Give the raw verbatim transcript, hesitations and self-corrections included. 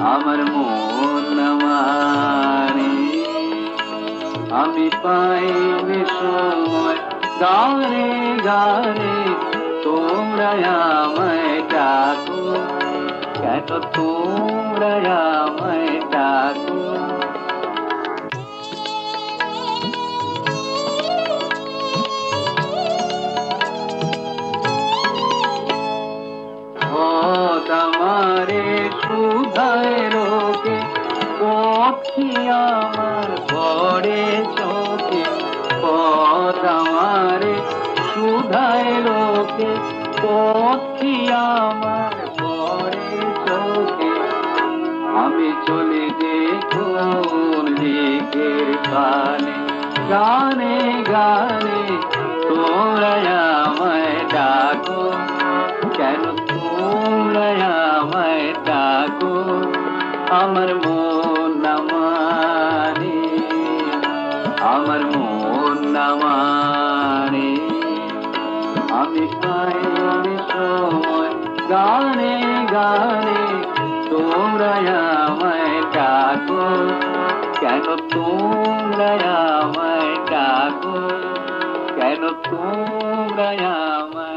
আমার মন না মানে। আমি পাইনি সময় গানে গানে তোমরা আমায় ডাকো, কেন তোমরা আমায় ডাকো। আমারে সুধায় লোকে পক্ষী আমার পড়ে চোখে, পথ আমারে সুধায় লোকে পক্ষী আমার পড়ে চোখে। আমি চলে যে কোন দিকের পানে, গানে গানে তোমরা আমায় ডাকো, কেন তোমরা আমায় ডাকো। আমার মন না মানে, আমার মন না মানে। আমি পাইনি সময় গানে গানে তোমরা আমায় ডাকো, কেন তোমরা আমায় ডাকো, কেন তোমরা আমায়